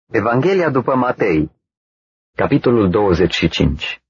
Evanghelia după Matei, capitolul 25.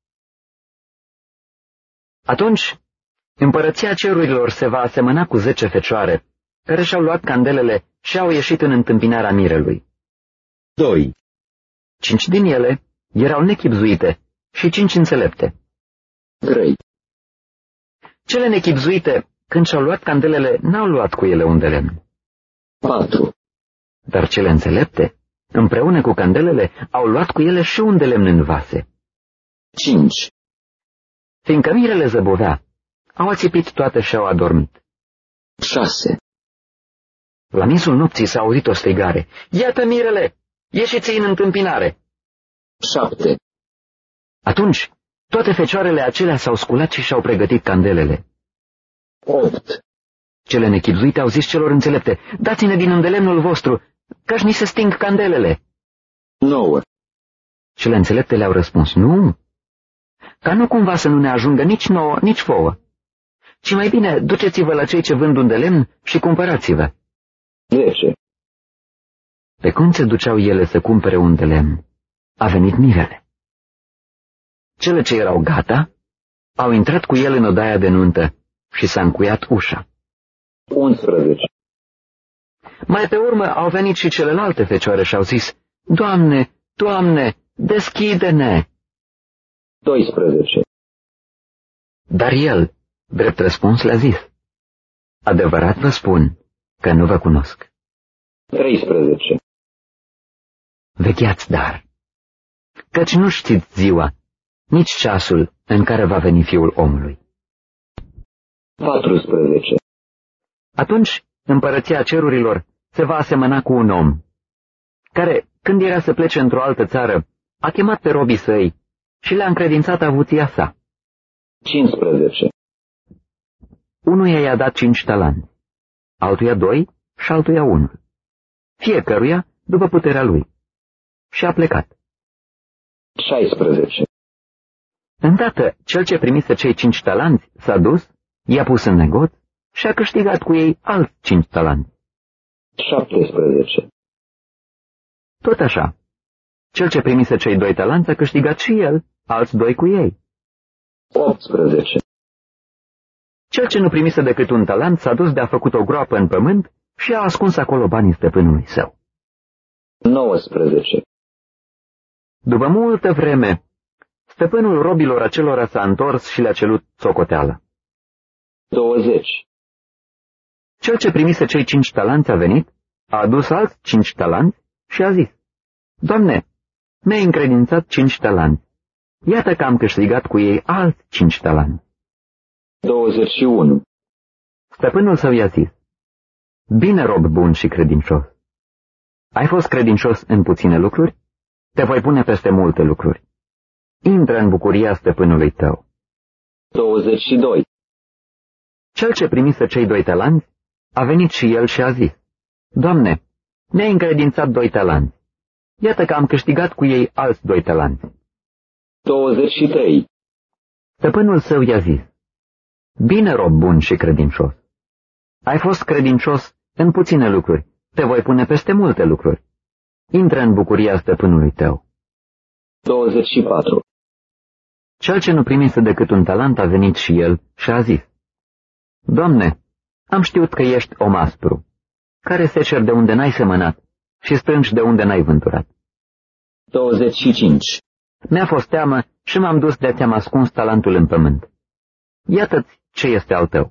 Atunci, împărăția cerurilor se va asemăna cu 10 fecioare, care și-au luat candelele și au ieșit în întâmpinarea mirelui. 2. 5 din ele erau nechibzuite și 5 înțelepte. 3. Cele nechibzuite, când și-au luat candelele, n-au luat cu ele un de lemn. 4. Dar cele înțelepte, împreună cu candelele, au luat cu ele și un de lemn în vase. 5. Fiindcă mirele zăbovea, au ațipit toate și au adormit. 6. La miezul nopții s-a auzit o strigare: "Iată mirele! Ieșiți-i în întâmpinare!" 7. Atunci, toate fecioarele acelea s-au sculat și și-au pregătit candelele. 8. Cele nechibzuite au zis celor înțelepte: "Dați-ne din îndelemnul vostru, căci ni se sting candelele." 9. Cele înțelepte le-au răspuns: "Nu, ca nu cumva să nu ne ajungă nici nouă, nici vouă, ci mai bine duceți-vă la cei ce vând un de lemn și cumpărați-vă." 10. Pe când se duceau ele să cumpere un de lemn, a venit mirele. Cele ce erau gata au intrat cu el în odaia de nuntă și s-a încuiat ușa. 11. Mai pe urmă au venit și celelalte fecioare și au zis: "Doamne, Doamne, deschide-ne!" 12. Dar el, drept răspuns, le-a zis: "Adevărat vă spun că nu vă cunosc." 13. Vegheați dar, căci nu știți ziua, nici ceasul în care va veni Fiul omului. 14. Atunci împărăția cerurilor se va asemăna cu un om, care, când era să plece într-o altă țară, a chemat pe robii săi și le-a încredințat avuția sa. 15. Unuia i-a dat 5 talanți, altuia 2 și altuia 1, fiecăruia după puterea lui, și a plecat. 16. Îndată, cel ce primise cei 5 talanți s-a dus, i-a pus în negoț și a câștigat cu ei alți 5 talanți. 17. Tot așa, cel ce primise cei 2 talanți a câștigat și el alți 2 cu ei. 18. Cel ce nu primise decât un talent s-a dus de-a făcut o groapă în pământ și a ascuns acolo banii stăpânului său. 19. După multă vreme, stăpânul robilor acelora s-a întors și le-a cerut socoteală. 20. Cel ce primise cei 5 talanți a venit, a adus alți 5 talanți și a zis: "Doamne, mi-ai încredințat 5 talanți. Iată că am câștigat cu ei alți 5 talanți." 21. Stăpânul său i-a zis: "Bine, rob bun și credincios. Ai fost credincios în puține lucruri? Te voi pune peste multe lucruri. Intră în bucuria stăpânului tău." 22. Cel ce primise cei 2 talanți a venit și el și a zis: "Doamne, mi-ai încredințat 2 talanți. Iată că am câștigat cu ei alți 2 talanți." 23. Stăpânul său i-a zis: "Bine, rob bun și credincios. Ai fost credincios în puține lucruri, te voi pune peste multe lucruri. Intră în bucuria stăpânului tău." 24. Cel ce nu primise decât un talent a venit și el și a zis: "Doamne, am știut că ești om aspru, care seceri de unde n-ai semănat și strângi de unde n-ai vânturat. 25. Mi-a fost teamă și m-am dus de ți-am ascuns talentul în pământ. Iată-ți ce este al tău."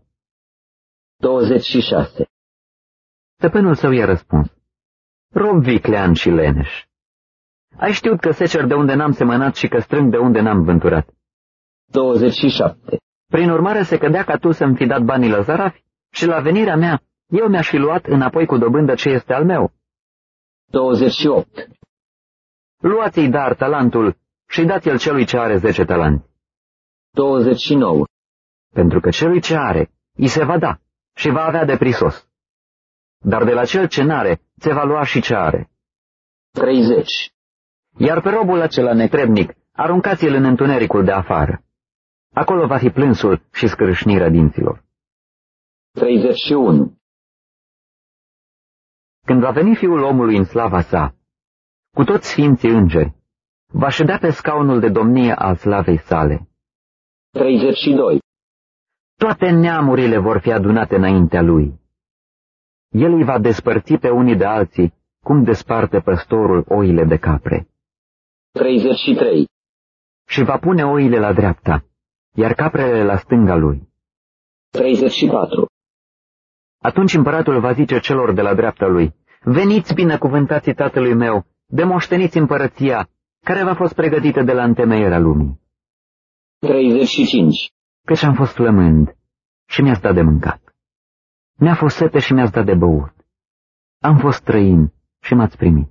26. Stăpânul său i-a răspuns: "Rob viclean și leneș. Ai știut că secer de unde n-am semănat și că strâng de unde n-am vânturat. 27. Prin urmare se cădea ca tu să-mi fi dat banii la zarafi și la venirea mea eu mi-aș fi luat înapoi cu dobândă ce este al meu. 28. Luați-i dar talentul și dați-l celui ce are 10 talanți. 29. Pentru că celui ce are, îi se va da și va avea de prisos. Dar de la cel ce n-are, se va lua și ce are. 30. Iar pe robul acela netrebnic, aruncați-l în întunericul de afară. Acolo va fi plânsul și scrâșnirea dinților." 31. Când va veni Fiul omului în slava sa, cu toți sfinții îngeri, va ședea pe scaunul de domnie al slavei sale. 32. Toate neamurile vor fi adunate înaintea lui. El îi va despărți pe unii de alții, cum desparte păstorul oile de capre. 33. Și va pune oile la dreapta, iar caprele la stânga lui. 34. Atunci împăratul va zice celor de la dreapta lui: Veniți, binecuvântații tatălui meu, demoșteniți împărăția, care v-a fost pregătită de la întemeierea lumii. 35. Căci am fost flămând și mi-ați dat de mâncat. Mi-a fost sete și mi-ați dat de băut. Am fost străin și m-ați primit.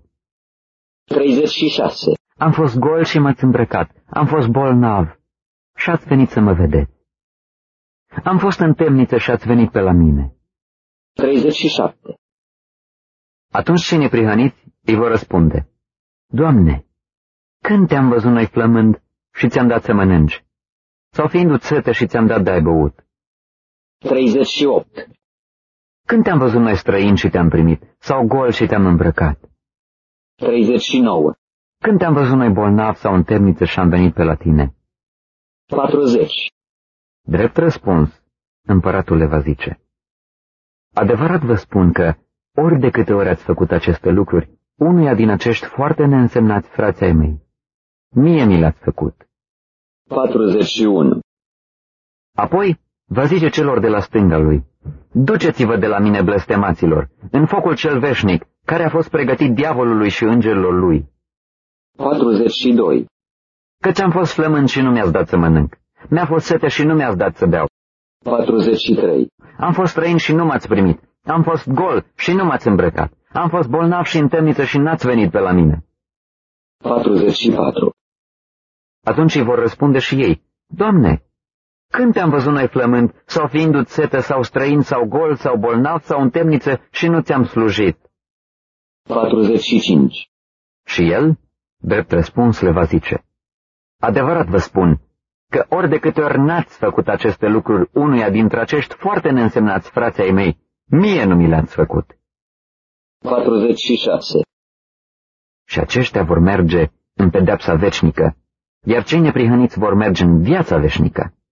36. Am fost gol și m-ați îmbrăcat. Am fost bolnav și ați venit să mă vedeți. Am fost în temniță și ați venit pe la mine. 37. Atunci cei neprihăniți îi vor răspunde: Doamne, când te-am văzut noi flămând și ți-am dat să mănânci? Sau fiindu-ți sete și ți-am dat de-ai băut? 38. Când te-am văzut noi străini și te-am primit? Sau gol și te-am îmbrăcat? 39. Când te-am văzut noi bolnav sau în temniță și am venit pe la tine? 40. Drept răspuns, împăratul le va zice: Adevărat vă spun că, ori de câte ori ați făcut aceste lucruri, unuia din acești foarte neînsemnați frați ai mei, mie mi le-ați făcut. 41. Apoi va zice celor de la stânga lui: Duceți-vă de la mine, blestemaților, în focul cel veșnic, care a fost pregătit diavolului și îngerilor lui. 42. Căci am fost flămând și nu mi-ați dat să mănânc. Mi-a fost sete și nu mi-ați dat să beau. 43. Am fost străin și nu m-ați primit. Am fost gol și nu m-ați îmbrăcat. Am fost bolnav și în temniță și n-ați venit pe la mine. 44. Atunci îi vor răspunde și ei: Doamne, când te-am văzut noi flămând, sau fiindu-ți sete, sau străin, sau gol, sau bolnav, sau în temniță și nu ți-am slujit? 45. Și el, drept răspuns, le va zice: Adevărat vă spun că ori de câte ori n-ați făcut aceste lucruri unuia dintre acești foarte neînsemnați frații ai mei, mie nu mi le-ați făcut. 46. Și aceștia vor merge în pedeapsa veșnică, iar cei neprihăniți vor merge în viața veșnică.